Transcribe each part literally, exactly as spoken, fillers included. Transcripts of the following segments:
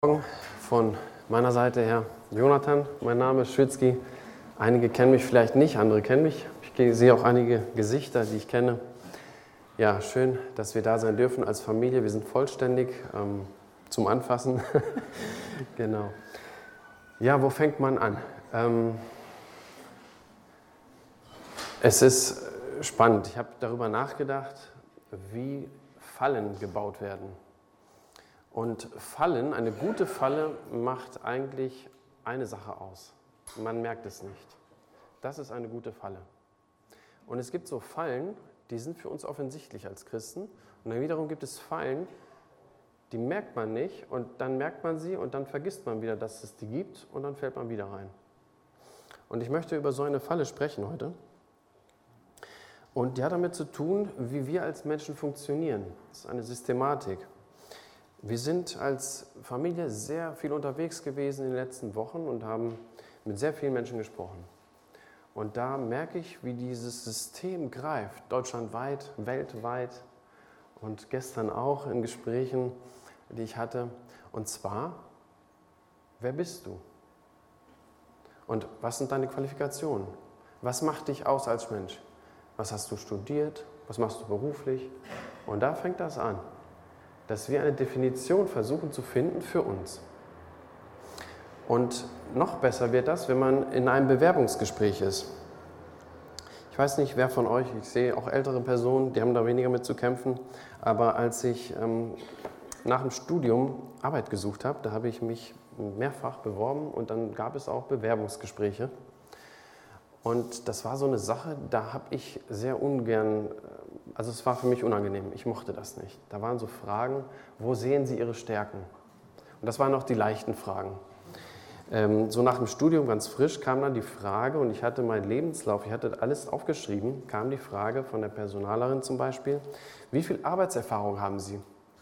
Morgen von meiner Seite her Jonathan, mein Name ist Schwitzky. Einige kennen mich vielleicht nicht, andere kennen mich. Ich sehe auch einige Gesichter, die ich kenne. Ja, schön, dass wir da sein dürfen als Familie. Wir sind vollständig ähm, zum Anfassen. Genau. Ja, wo fängt man an? Ähm, es ist spannend. Ich habe darüber nachgedacht, wie Fallen gebaut werden. Und Fallen, eine gute Falle macht eigentlich eine Sache aus. Man merkt es nicht. Das ist eine gute Falle. Und es gibt so Fallen, die sind für uns offensichtlich als Christen. Und dann wiederum gibt es Fallen, die merkt man nicht und dann merkt man sie und dann vergisst man wieder, dass es die gibt und dann fällt man wieder rein. Und ich möchte über so eine Falle sprechen heute. Und die hat damit zu tun, wie wir als Menschen funktionieren. Das ist eine Systematik. Wir sind als Familie sehr viel unterwegs gewesen in den letzten Wochen und haben mit sehr vielen Menschen gesprochen. Und da merke ich, wie dieses System greift, deutschlandweit, weltweit und gestern auch in Gesprächen, die ich hatte. Und zwar, wer bist du? Und was sind deine Qualifikationen? Was macht dich aus als Mensch? Was hast du studiert? Was machst du beruflich? Und da fängt das an, dass wir eine Definition versuchen zu finden für uns. Und noch besser wird das, wenn man in einem Bewerbungsgespräch ist. Ich weiß nicht, wer von euch, ich sehe auch ältere Personen, die haben da weniger mit zu kämpfen, aber als ich ähm, nach dem Studium Arbeit gesucht habe, da habe ich mich mehrfach beworben und dann gab es auch Bewerbungsgespräche. Und das war so eine Sache, da habe ich sehr ungern, also es war für mich unangenehm, ich mochte das nicht. Da waren so Fragen, wo sehen Sie Ihre Stärken? Und das waren auch die leichten Fragen. Ähm, so nach dem Studium, ganz frisch, kam dann die Frage, und ich hatte meinen Lebenslauf, ich hatte alles aufgeschrieben, kam die Frage von der Personalerin zum Beispiel, wie viel Arbeitserfahrung haben Sie?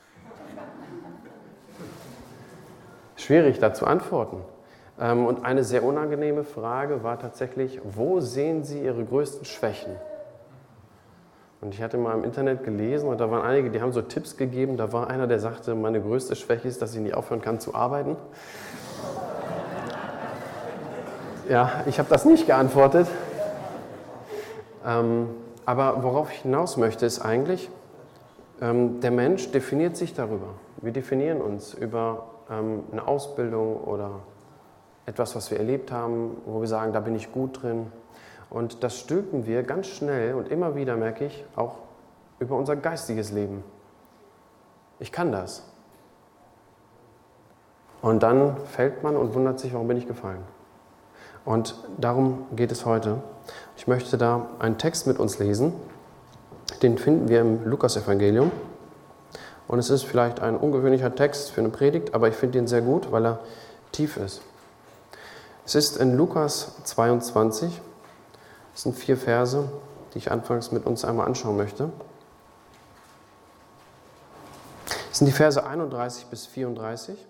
Schwierig, da zu antworten. Und eine sehr unangenehme Frage war tatsächlich, wo sehen Sie Ihre größten Schwächen? Und ich hatte mal im Internet gelesen und da waren einige, die haben so Tipps gegeben. Da war einer, der sagte, meine größte Schwäche ist, dass ich nicht aufhören kann zu arbeiten. Ja, ich habe das nicht geantwortet. Ähm, aber worauf ich hinaus möchte, ist eigentlich, ähm, der Mensch definiert sich darüber. Wir definieren uns über ähm, eine Ausbildung oder etwas, was wir erlebt haben, wo wir sagen, da bin ich gut drin. Und das stülpen wir ganz schnell und immer wieder, merke ich, auch über unser geistiges Leben. Ich kann das. Und dann fällt man und wundert sich, warum bin ich gefallen. Und darum geht es heute. Ich möchte da einen Text mit uns lesen. Den finden wir im Lukas-Evangelium. Und es ist vielleicht ein ungewöhnlicher Text für eine Predigt, aber ich finde ihn sehr gut, weil er tief ist. Es ist in Lukas zweiundzwanzig, es sind vier Verse, die ich anfangs mit uns einmal anschauen möchte. Es sind die Verse einunddreißig bis vierunddreißig.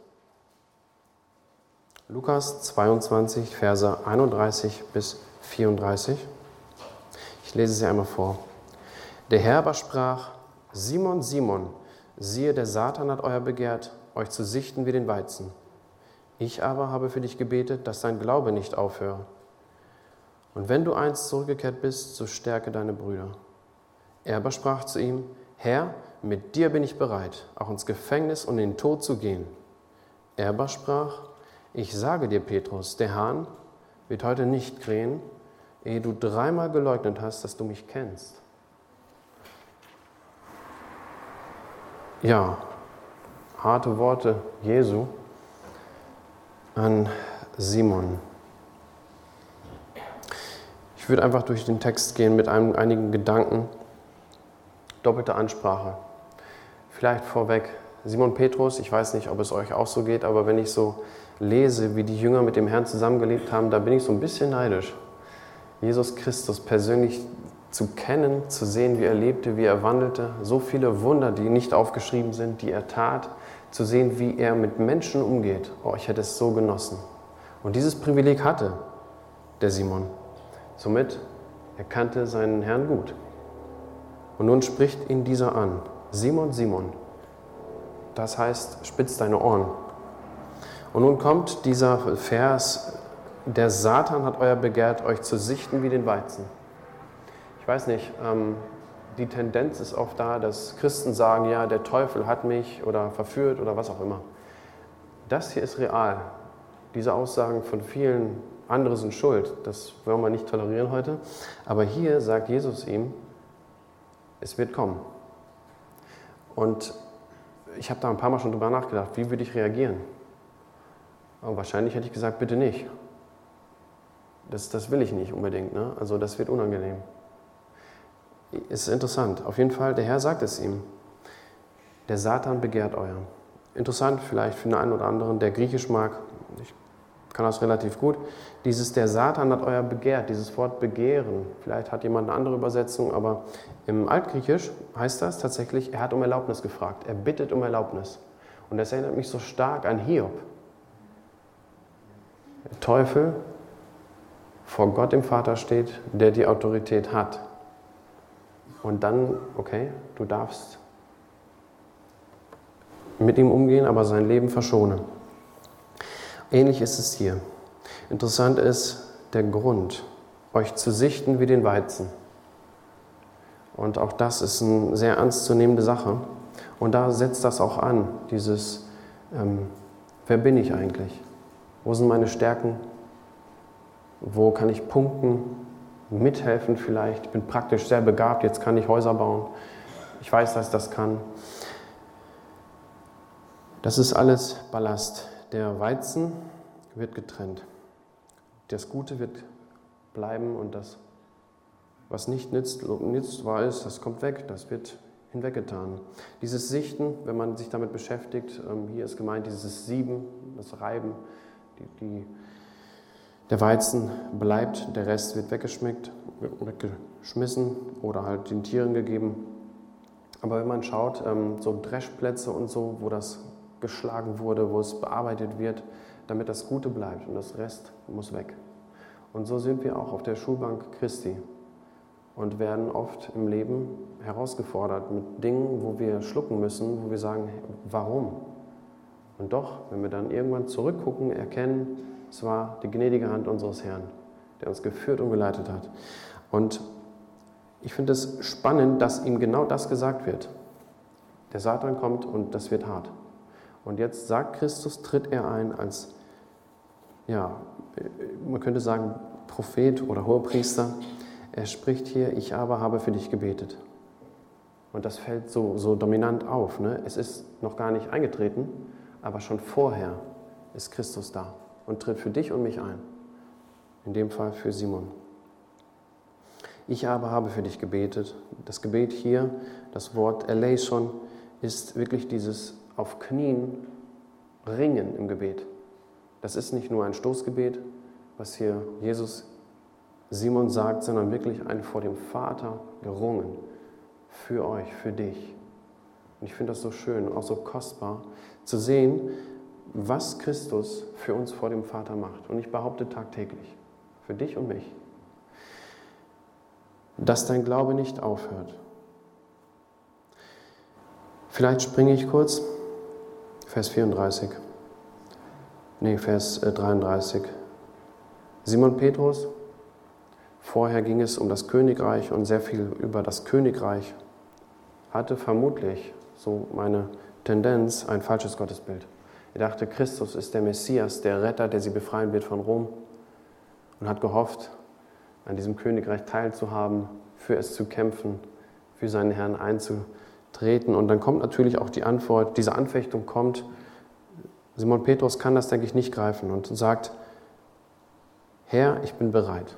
Lukas zweiundzwanzig, Verse einunddreißig bis vierunddreißig. Ich lese sie einmal vor. Der Herr aber sprach, Simon, Simon, siehe, der Satan hat euer begehrt, euch zu sichten wie den Weizen. Ich aber habe für dich gebetet, dass dein Glaube nicht aufhöre. Und wenn du einst zurückgekehrt bist, so stärke deine Brüder. Er aber sprach zu ihm, Herr, mit dir bin ich bereit, auch ins Gefängnis und in den Tod zu gehen. Er aber sprach, ich sage dir, Petrus, der Hahn wird heute nicht krähen, ehe du dreimal geleugnet hast, dass du mich kennst. Ja, harte Worte Jesu an Simon. Ich würde einfach durch den Text gehen mit einem, einigen Gedanken. Doppelte Ansprache. Vielleicht vorweg, Simon Petrus, ich weiß nicht, ob es euch auch so geht, aber wenn ich so lese, wie die Jünger mit dem Herrn zusammengelebt haben, da bin ich so ein bisschen neidisch. Jesus Christus persönlich zu kennen, zu sehen, wie er lebte, wie er wandelte, so viele Wunder, die nicht aufgeschrieben sind, die er tat, zu sehen, wie er mit Menschen umgeht. Oh, ich hätte es so genossen. Und dieses Privileg hatte der Simon. Somit, er kannte seinen Herrn gut. Und nun spricht ihn dieser an. Simon, Simon. Das heißt, spitz deine Ohren. Und nun kommt dieser Vers, der Satan hat euer begehrt, euch zu sichten wie den Weizen. Ich weiß nicht, ähm, die Tendenz ist oft da, dass Christen sagen, ja, der Teufel hat mich oder verführt oder was auch immer. Das hier ist real. Diese Aussagen von vielen anderen sind schuld. Das wollen wir nicht tolerieren heute. Aber hier sagt Jesus ihm, es wird kommen. Und ich habe da ein paar Mal schon drüber nachgedacht, wie würde ich reagieren? Aber wahrscheinlich hätte ich gesagt, bitte nicht. Das, das will ich nicht unbedingt. Ne? Also das wird unangenehm. Ist interessant. Auf jeden Fall, der Herr sagt es ihm. Der Satan begehrt euer. Interessant vielleicht für den einen oder anderen, der Griechisch mag. Ich kann das relativ gut. Dieses, der Satan hat euer begehrt, dieses Wort begehren. Vielleicht hat jemand eine andere Übersetzung, aber im Altgriechisch heißt das tatsächlich, er hat um Erlaubnis gefragt. Er bittet um Erlaubnis. Und das erinnert mich so stark an Hiob. Der Teufel vor Gott dem Vater steht, der die Autorität hat. Und dann, okay, du darfst mit ihm umgehen, aber sein Leben verschonen. Ähnlich ist es hier. Interessant ist der Grund, euch zu sichten wie den Weizen. Und auch das ist eine sehr ernstzunehmende Sache. Und da setzt das auch an, dieses, ähm, wer bin ich eigentlich? Wo sind meine Stärken? Wo kann ich punkten? Mithelfen vielleicht? Ich bin praktisch sehr begabt, jetzt kann ich Häuser bauen. Ich weiß, dass ich das kann. Das ist alles Ballast. Der Weizen wird getrennt. Das Gute wird bleiben und das, was nicht nützt, nützbar ist, das kommt weg, das wird hinweggetan. Dieses Sichten, wenn man sich damit beschäftigt, hier ist gemeint dieses Sieben, das Reiben, die, die, der Weizen bleibt, der Rest wird weggeschmeckt, weggeschmissen oder halt den Tieren gegeben. Aber wenn man schaut, so Dreschplätze und so, wo das geschlagen wurde, wo es bearbeitet wird, damit das Gute bleibt und das Rest muss weg. Und so sind wir auch auf der Schulbank Christi und werden oft im Leben herausgefordert mit Dingen, wo wir schlucken müssen, wo wir sagen, warum? Und doch, wenn wir dann irgendwann zurückgucken, erkennen, es war die gnädige Hand unseres Herrn, der uns geführt und geleitet hat. Und ich finde es spannend, dass ihm genau das gesagt wird. Der Satan kommt und das wird hart. Und jetzt sagt Christus, tritt er ein als, ja, man könnte sagen, Prophet oder Hohepriester. Er spricht hier, ich aber habe für dich gebetet. Und das fällt so, so dominant auf. Ne? Es ist noch gar nicht eingetreten, aber schon vorher ist Christus da und tritt für dich und mich ein. In dem Fall für Simon. Ich aber habe für dich gebetet. Das Gebet hier, das Wort Eleison, ist wirklich dieses auf Knien ringen im Gebet. Das ist nicht nur ein Stoßgebet, was hier Jesus Simon sagt, sondern wirklich ein vor dem Vater gerungen. Für euch, für dich. Und ich finde das so schön und auch so kostbar, zu sehen, was Christus für uns vor dem Vater macht. Und ich behaupte tagtäglich, für dich und mich, dass dein Glaube nicht aufhört. Vielleicht springe ich kurz, Vers vierunddreißig, nee, Vers dreiunddreißig. Simon Petrus, vorher ging es um das Königreich und sehr viel über das Königreich, hatte vermutlich, so meine Tendenz, ein falsches Gottesbild. Er dachte, Christus ist der Messias, der Retter, der sie befreien wird von Rom und hat gehofft, an diesem Königreich teilzuhaben, für es zu kämpfen, für seinen Herrn einzutreten. Und dann kommt natürlich auch die Antwort, diese Anfechtung kommt. Simon Petrus kann das, denke ich, nicht greifen und sagt, Herr, ich bin bereit.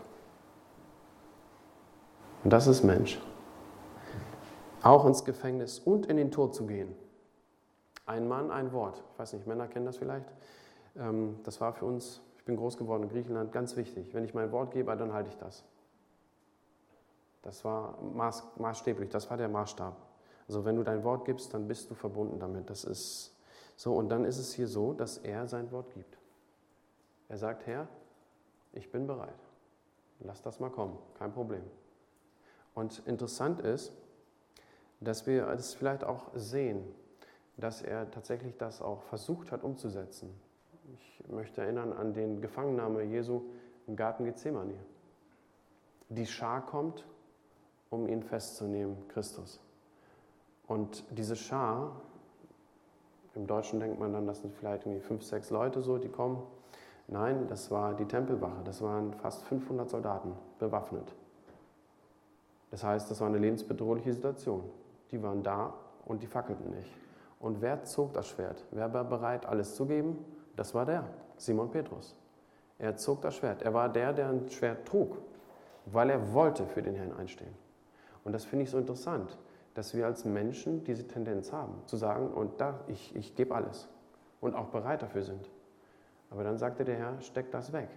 Und das ist Mensch. Auch ins Gefängnis und in den Tod zu gehen. Ein Mann, ein Wort. Ich weiß nicht, Männer kennen das vielleicht. Das war für uns, ich bin groß geworden in Griechenland, ganz wichtig. Wenn ich mein Wort gebe, dann halte ich das. Das war maß, maßstäblich, das war der Maßstab. Also wenn du dein Wort gibst, dann bist du verbunden damit. Das ist so. Und dann ist es hier so, dass er sein Wort gibt. Er sagt, Herr, ich bin bereit. Lass das mal kommen, kein Problem. Und interessant ist, dass wir es vielleicht auch sehen, dass er tatsächlich das auch versucht hat umzusetzen. Ich möchte erinnern an den Gefangennahme Jesu im Garten Gethsemane. Die Schar kommt, um ihn festzunehmen, Christus. Und diese Schar, im Deutschen denkt man dann, das sind vielleicht irgendwie fünf, sechs Leute so, die kommen. Nein, das war die Tempelwache, das waren fast fünfhundert Soldaten, bewaffnet. Das heißt, das war eine lebensbedrohliche Situation. Die waren da und die fackelten nicht. Und wer zog das Schwert? Wer war bereit, alles zu geben? Das war der, Simon Petrus. Er zog das Schwert. Er war der, der ein Schwert trug, weil er wollte für den Herrn einstehen. Und das finde ich so interessant, dass wir als Menschen diese Tendenz haben, zu sagen, und da, ich, ich gebe alles und auch bereit dafür sind. Aber dann sagte der Herr, steck das weg.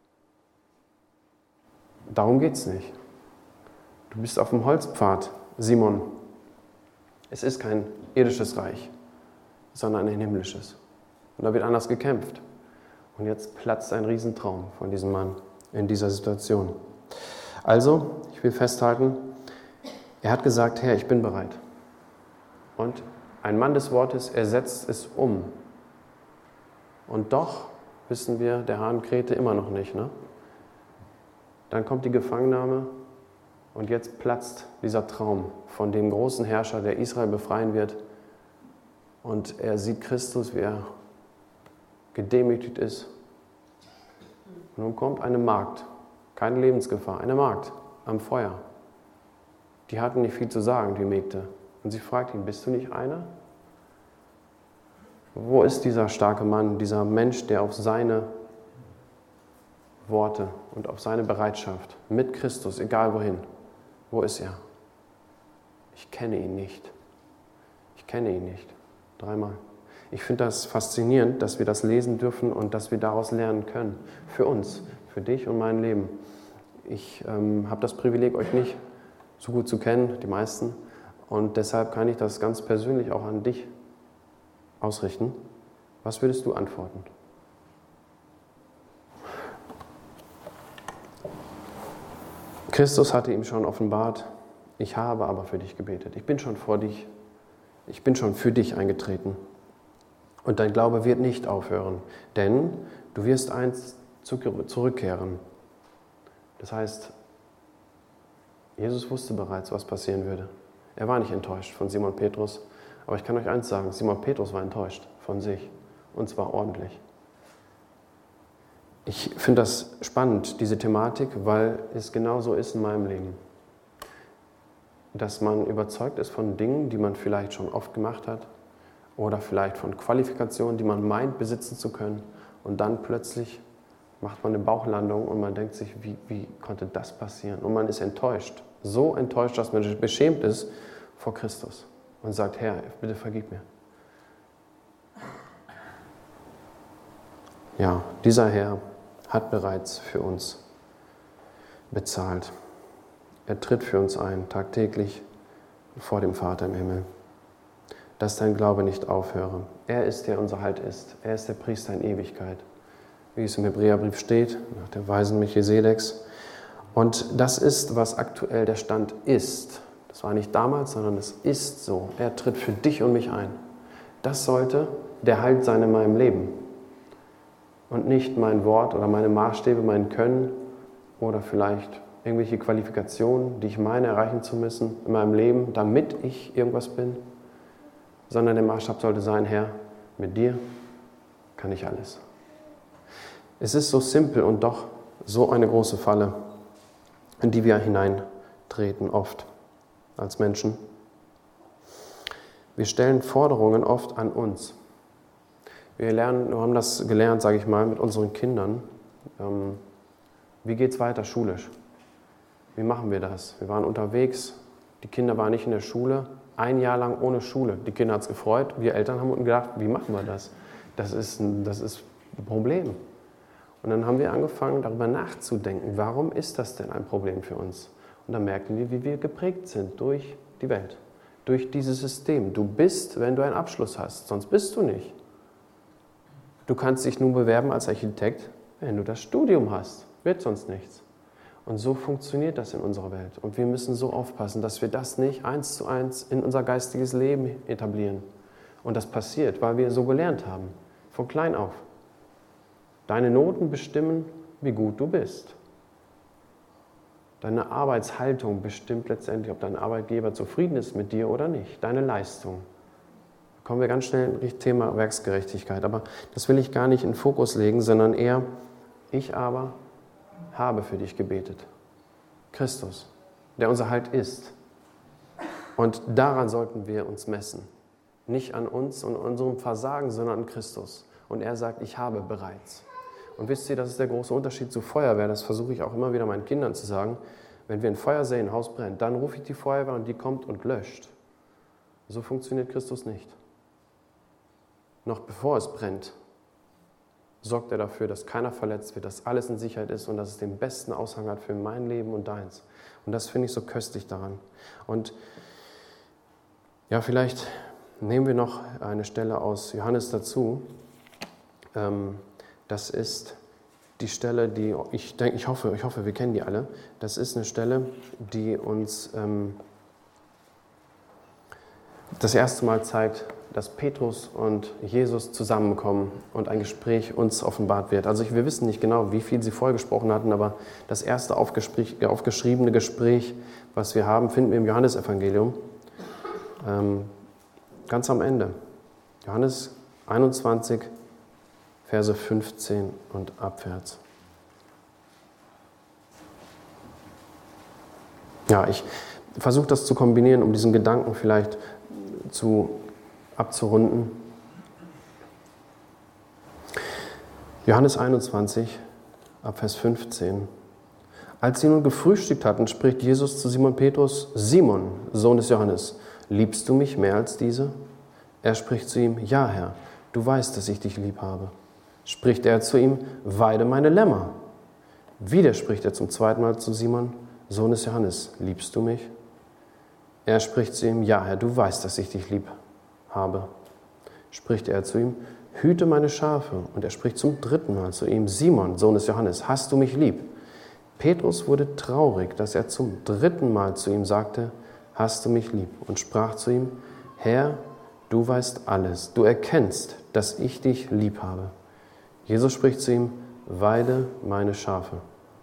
Darum geht es nicht. Du bist auf dem Holzpfad, Simon. Es ist kein irdisches Reich, sondern ein himmlisches. Und da wird anders gekämpft. Und jetzt platzt ein Riesentraum von diesem Mann in dieser Situation. Also, ich will festhalten, er hat gesagt, Herr, ich bin bereit. Und ein Mann des Wortes, er setzt es um. Und doch wissen wir, der Hahn krähte immer noch nicht. Ne? Dann kommt die Gefangennahme und jetzt platzt dieser Traum von dem großen Herrscher, der Israel befreien wird. Und er sieht Christus, wie er gedemütigt ist. Und nun kommt eine Magd, keine Lebensgefahr, eine Magd am Feuer. Die hatten nicht viel zu sagen, die Mägde. Und sie fragt ihn, bist du nicht einer? Wo ist dieser starke Mann, dieser Mensch, der auf seine Worte und auf seine Bereitschaft mit Christus, egal wohin, wo ist er? Ich kenne ihn nicht. Ich kenne ihn nicht. Dreimal. Ich finde das faszinierend, dass wir das lesen dürfen und dass wir daraus lernen können. Für uns, für dich und mein Leben. Ich ähm, habe das Privileg, euch nicht so gut zu kennen, die meisten. Und deshalb kann ich das ganz persönlich auch an dich ausrichten. Was würdest du antworten? Christus hatte ihm schon offenbart, ich habe aber für dich gebetet. Ich bin schon vor dich, ich bin schon für dich eingetreten. Und dein Glaube wird nicht aufhören, denn du wirst einst zurückkehren. Das heißt, Jesus wusste bereits, was passieren würde. Er war nicht enttäuscht von Simon Petrus, aber ich kann euch eins sagen, Simon Petrus war enttäuscht von sich, und zwar ordentlich. Ich finde das spannend, diese Thematik, weil es genauso ist in meinem Leben. Dass man überzeugt ist von Dingen, die man vielleicht schon oft gemacht hat, oder vielleicht von Qualifikationen, die man meint, besitzen zu können, und dann plötzlich macht man eine Bauchlandung und man denkt sich, wie, wie konnte das passieren? Und man ist enttäuscht. So enttäuscht, dass man beschämt ist vor Christus und sagt, Herr, bitte vergib mir. Ja, dieser Herr hat bereits für uns bezahlt. Er tritt für uns ein, tagtäglich vor dem Vater im Himmel. Dass dein Glaube nicht aufhöre. Er ist, der unser Halt ist. Er ist der Priester in Ewigkeit. Wie es im Hebräerbrief steht, nach der Weisen Melchisedeks. Und das ist, was aktuell der Stand ist. Das war nicht damals, sondern es ist so. Er tritt für dich und mich ein. Das sollte der Halt sein in meinem Leben. Und nicht mein Wort oder meine Maßstäbe, mein Können oder vielleicht irgendwelche Qualifikationen, die ich meine erreichen zu müssen in meinem Leben, damit ich irgendwas bin. Sondern der Maßstab sollte sein, Herr, mit dir kann ich alles. Es ist so simpel und doch so eine große Falle, in die wir hineintreten oft als Menschen. Wir stellen Forderungen oft an uns. Wir lernen, wir haben das gelernt, sage ich mal, mit unseren Kindern. Ähm, wie geht es weiter schulisch? Wie machen wir das? Wir waren unterwegs, die Kinder waren nicht in der Schule, ein Jahr lang ohne Schule. Die Kinder hat es gefreut, wir Eltern haben uns gedacht, wie machen wir das? Das ist ein, das ist ein Problem. Und dann haben wir angefangen, darüber nachzudenken, warum ist das denn ein Problem für uns? Und dann merken wir, wie wir geprägt sind durch die Welt, durch dieses System. Du bist, wenn du einen Abschluss hast, sonst bist du nicht. Du kannst dich nun bewerben als Architekt, wenn du das Studium hast, wird sonst nichts. Und so funktioniert das in unserer Welt. Und wir müssen so aufpassen, dass wir das nicht eins zu eins in unser geistiges Leben etablieren. Und das passiert, weil wir so gelernt haben, von klein auf. Deine Noten bestimmen, wie gut du bist. Deine Arbeitshaltung bestimmt letztendlich, ob dein Arbeitgeber zufrieden ist mit dir oder nicht. Deine Leistung. Da kommen wir ganz schnell ins Thema Werksgerechtigkeit. Aber das will ich gar nicht in den Fokus legen, sondern eher, ich aber habe für dich gebetet. Christus, der unser Halt ist. Und daran sollten wir uns messen. Nicht an uns und unserem Versagen, sondern an Christus. Und er sagt, ich habe bereits. Und wisst ihr, das ist der große Unterschied zu Feuerwehr. Das versuche ich auch immer wieder meinen Kindern zu sagen. Wenn wir ein Feuer sehen, ein Haus brennt, dann rufe ich die Feuerwehr und die kommt und löscht. So funktioniert Christus nicht. Noch bevor es brennt, sorgt er dafür, dass keiner verletzt wird, dass alles in Sicherheit ist und dass es den besten Aushang hat für mein Leben und deins. Und das finde ich so köstlich daran. Und ja, vielleicht nehmen wir noch eine Stelle aus Johannes dazu. Ähm, Das ist die Stelle, die ich denke, ich hoffe, ich hoffe, wir kennen die alle. Das ist eine Stelle, die uns ähm, das erste Mal zeigt, dass Petrus und Jesus zusammenkommen und ein Gespräch uns offenbart wird. Also wir wissen nicht genau, wie viel sie vorher gesprochen hatten, aber das erste aufgeschriebene Gespräch, was wir haben, finden wir im Johannesevangelium. Ähm, ganz am Ende. Johannes einundzwanzig, Verse fünfzehn und abwärts. Ja, ich versuche das zu kombinieren, um diesen Gedanken vielleicht zu, abzurunden. Johannes einundzwanzig, ab Vers fünfzehn. Als sie nun gefrühstückt hatten, spricht Jesus zu Simon Petrus: Simon, Sohn des Johannes, liebst du mich mehr als diese? Er spricht zu ihm: Ja, Herr, du weißt, dass ich dich lieb habe. Spricht er zu ihm: Weide meine Lämmer. Wieder spricht er zum zweiten Mal zu Simon: Sohn des Johannes, liebst du mich? Er spricht zu ihm: Ja, Herr, du weißt, dass ich dich lieb habe. Spricht er zu ihm: Hüte meine Schafe. Und er spricht zum dritten Mal zu ihm: Simon, Sohn des Johannes, hast du mich lieb? Petrus wurde traurig, dass er zum dritten Mal zu ihm sagte: Hast du mich lieb? Und sprach zu ihm: Herr, du weißt alles, du erkennst, dass ich dich lieb habe. Jesus spricht zu ihm: Weide meine Schafe.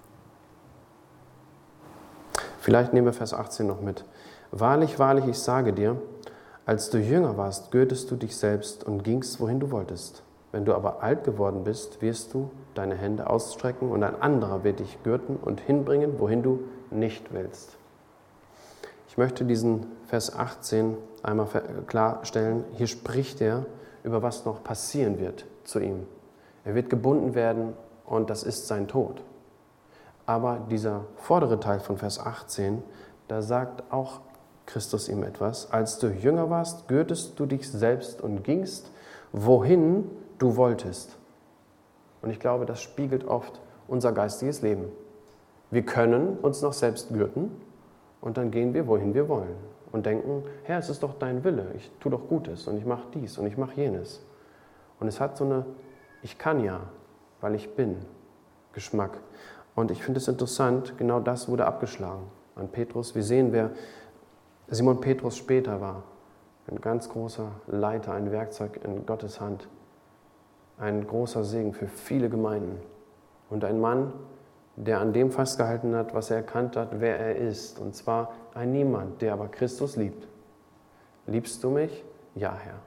Vielleicht nehmen wir Vers achtzehn noch mit. Wahrlich, wahrlich, ich sage dir, als du jünger warst, gürtest du dich selbst und gingst, wohin du wolltest. Wenn du aber alt geworden bist, wirst du deine Hände ausstrecken und ein anderer wird dich gürten und hinbringen, wohin du nicht willst. Ich möchte diesen Vers achtzehn einmal klarstellen. Hier spricht er über was noch passieren wird zu ihm. Er wird gebunden werden und das ist sein Tod. Aber dieser vordere Teil von Vers achtzehn, da sagt auch Christus ihm etwas. Als du jünger warst, gürtest du dich selbst und gingst, wohin du wolltest. Und ich glaube, das spiegelt oft unser geistiges Leben. Wir können uns noch selbst gürten und dann gehen wir, wohin wir wollen. Und denken: Herr, es ist doch dein Wille, ich tue doch Gutes und ich mache dies und ich mache jenes. Und es hat so eine Ich kann ja, weil ich bin, Geschmack. Und ich finde es interessant, genau das wurde abgeschlagen an Petrus. Wir sehen, wer Simon Petrus später war. Ein ganz großer Leiter, ein Werkzeug in Gottes Hand. Ein großer Segen für viele Gemeinden. Und ein Mann, der an dem festgehalten hat, was er erkannt hat, wer er ist. Und zwar ein Niemand, der aber Christus liebt. Liebst du mich? Ja, Herr.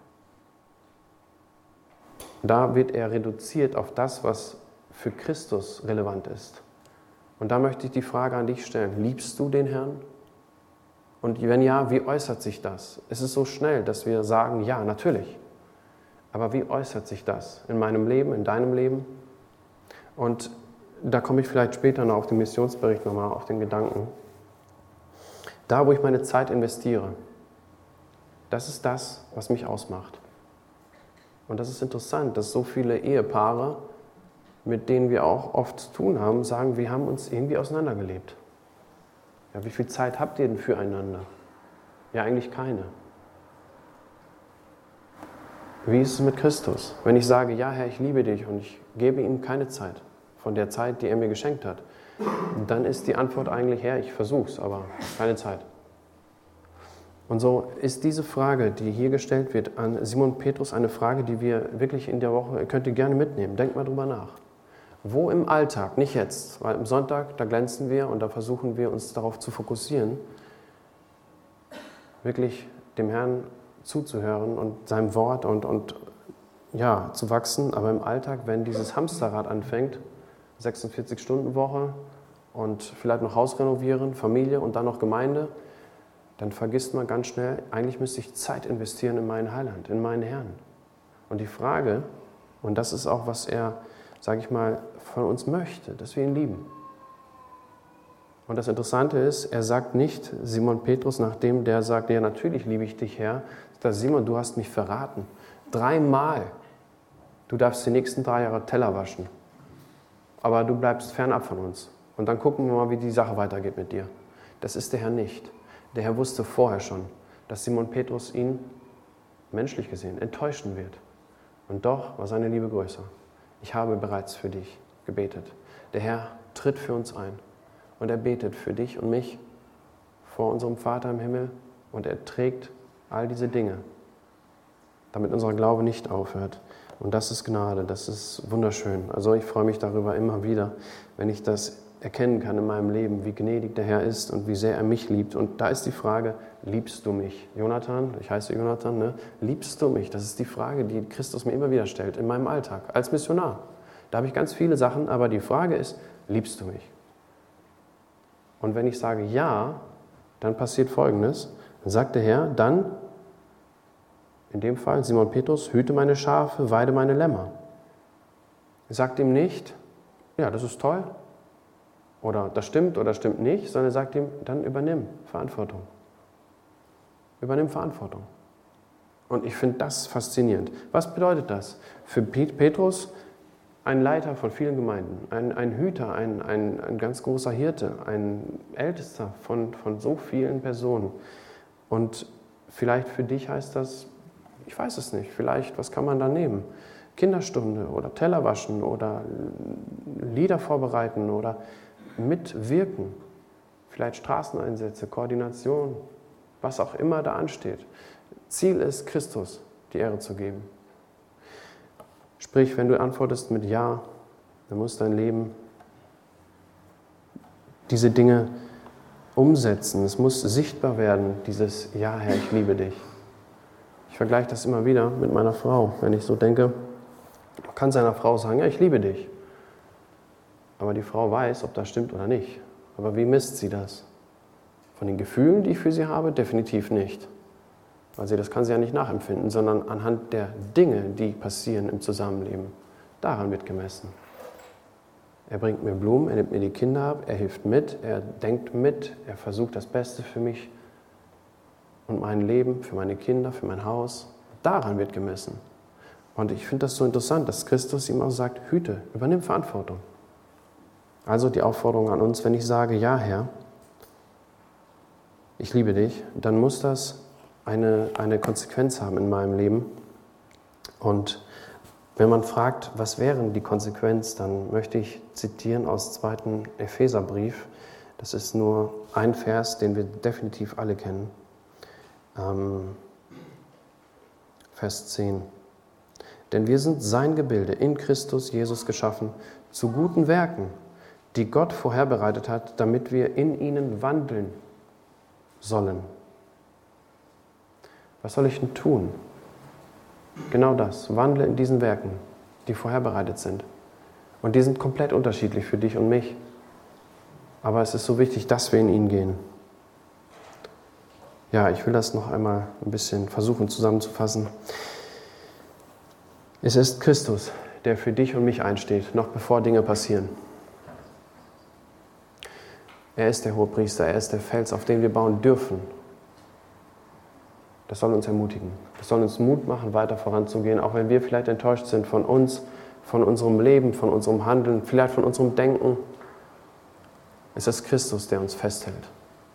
Da wird er reduziert auf das, was für Christus relevant ist. Und da möchte ich die Frage an dich stellen: Liebst du den Herrn? Und wenn ja, wie äußert sich das? Es ist so schnell, dass wir sagen: Ja, natürlich. Aber wie äußert sich das in meinem Leben, in deinem Leben? Und da komme ich vielleicht später noch auf den Missionsbericht nochmal, auf den Gedanken. Da, wo ich meine Zeit investiere, das ist das, was mich ausmacht. Und das ist interessant, dass so viele Ehepaare, mit denen wir auch oft zu tun haben, sagen, wir haben uns irgendwie auseinandergelebt. Ja, wie viel Zeit habt ihr denn füreinander? Ja, eigentlich keine. Wie ist es mit Christus? Wenn ich sage: Ja, Herr, ich liebe dich und ich gebe ihm keine Zeit von der Zeit, die er mir geschenkt hat, dann ist die Antwort eigentlich: Herr, ich versuch's, aber keine Zeit. Und so ist diese Frage, die hier gestellt wird an Simon Petrus, eine Frage, die wir wirklich in der Woche, könnt ihr gerne mitnehmen, denkt mal drüber nach. Wo im Alltag, nicht jetzt, weil am Sonntag, da glänzen wir und da versuchen wir uns darauf zu fokussieren, wirklich dem Herrn zuzuhören und seinem Wort und, und ja, zu wachsen. Aber im Alltag, wenn dieses Hamsterrad anfängt, sechsundvierzig-Stunden-Woche und vielleicht noch Haus renovieren, Familie und dann noch Gemeinde, dann vergisst man ganz schnell, eigentlich müsste ich Zeit investieren in meinen Heiland, in meinen Herrn. Und die Frage, und das ist auch, was er, sage ich mal, von uns möchte, dass wir ihn lieben. Und das Interessante ist, er sagt nicht, Simon Petrus, nachdem der sagt, ja, natürlich liebe ich dich, Herr, sagt Simon, du hast mich verraten. Dreimal. Du darfst die nächsten drei Jahre Teller waschen. Aber du bleibst fernab von uns. Und dann gucken wir mal, wie die Sache weitergeht mit dir. Das ist der Herr nicht. Der Herr wusste vorher schon, dass Simon Petrus ihn, menschlich gesehen, enttäuschen wird. Und doch war seine Liebe größer. Ich habe bereits für dich gebetet. Der Herr tritt für uns ein. Und er betet für dich und mich vor unserem Vater im Himmel. Und er trägt all diese Dinge, damit unser Glaube nicht aufhört. Und das ist Gnade, das ist wunderschön. Also ich freue mich darüber immer wieder, wenn ich das erkennen kann in meinem Leben, wie gnädig der Herr ist und wie sehr er mich liebt. Und da ist die Frage, liebst du mich? Jonathan, ich heiße Jonathan, ne? Liebst du mich? Das ist die Frage, die Christus mir immer wieder stellt in meinem Alltag, als Missionar. Da habe ich ganz viele Sachen, aber die Frage ist, liebst du mich? Und wenn ich sage ja, dann passiert Folgendes. Dann sagt der Herr, dann, in dem Fall Simon Petrus, hüte meine Schafe, weide meine Lämmer. Er sagt ihm nicht, ja, das ist toll, oder das stimmt oder stimmt nicht, sondern er sagt ihm, dann übernimm Verantwortung. Übernimm Verantwortung. Und ich finde das faszinierend. Was bedeutet das? Für Petrus, ein Leiter von vielen Gemeinden, ein, ein Hüter, ein, ein, ein ganz großer Hirte, ein Ältester von, von so vielen Personen. Und vielleicht für dich heißt das, ich weiß es nicht, vielleicht, was kann man da nehmen? Kinderstunde oder Teller waschen oder Lieder vorbereiten oder mitwirken. Vielleicht Straßeneinsätze, Koordination, was auch immer da ansteht. Ziel ist, Christus die Ehre zu geben. Sprich, wenn du antwortest mit Ja, dann muss dein Leben diese Dinge umsetzen. Es muss sichtbar werden, dieses Ja, Herr, ich liebe dich. Ich vergleiche das immer wieder mit meiner Frau. Wenn ich so denke, man kann seiner Frau sagen, ja, ich liebe dich. Aber die Frau weiß, ob das stimmt oder nicht. Aber wie misst sie das? Von den Gefühlen, die ich für sie habe? Definitiv nicht. Weil sie, das kann sie ja nicht nachempfinden, sondern anhand der Dinge, die passieren im Zusammenleben. Daran wird gemessen. Er bringt mir Blumen, er nimmt mir die Kinder ab, er hilft mit, er denkt mit, er versucht das Beste für mich und mein Leben, für meine Kinder, für mein Haus. Daran wird gemessen. Und ich finde das so interessant, dass Christus ihm auch sagt, hüte, übernimm Verantwortung. Also die Aufforderung an uns, wenn ich sage, ja Herr, ich liebe dich, dann muss das eine, eine Konsequenz haben in meinem Leben. Und wenn man fragt, was wären die Konsequenz, dann möchte ich zitieren aus zweiten Epheserbrief. Das ist nur ein Vers, den wir definitiv alle kennen. Ähm, Vers zehn. Denn wir sind sein Gebilde, in Christus Jesus geschaffen, zu guten Werken, die Gott vorherbereitet hat, damit wir in ihnen wandeln sollen. Was soll ich denn tun? Genau das, wandle in diesen Werken, die vorherbereitet sind. Und die sind komplett unterschiedlich für dich und mich. Aber es ist so wichtig, dass wir in ihn gehen. Ja, ich will das noch einmal ein bisschen versuchen zusammenzufassen. Es ist Christus, der für dich und mich einsteht, noch bevor Dinge passieren. Er ist der Hohepriester, er ist der Fels, auf den wir bauen dürfen. Das soll uns ermutigen. Das soll uns Mut machen, weiter voranzugehen, auch wenn wir vielleicht enttäuscht sind von uns, von unserem Leben, von unserem Handeln, vielleicht von unserem Denken. Es ist Christus, der uns festhält.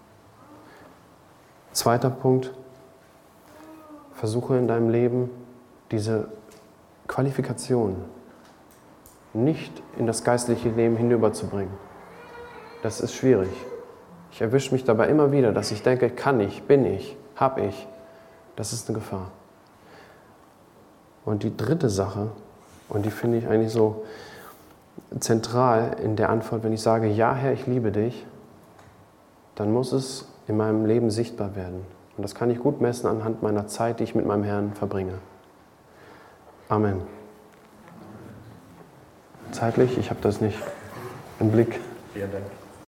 Zweiter Punkt. Versuche in deinem Leben diese Qualifikation nicht in das geistliche Leben hinüberzubringen. Das ist schwierig. Ich erwische mich dabei immer wieder, dass ich denke, kann ich, bin ich, habe ich. Das ist eine Gefahr. Und die dritte Sache, und die finde ich eigentlich so zentral in der Antwort, wenn ich sage, ja Herr, ich liebe dich, dann muss es in meinem Leben sichtbar werden. Und das kann ich gut messen anhand meiner Zeit, die ich mit meinem Herrn verbringe. Amen. Zeitlich, ich habe das nicht im Blick. Vielen Dank.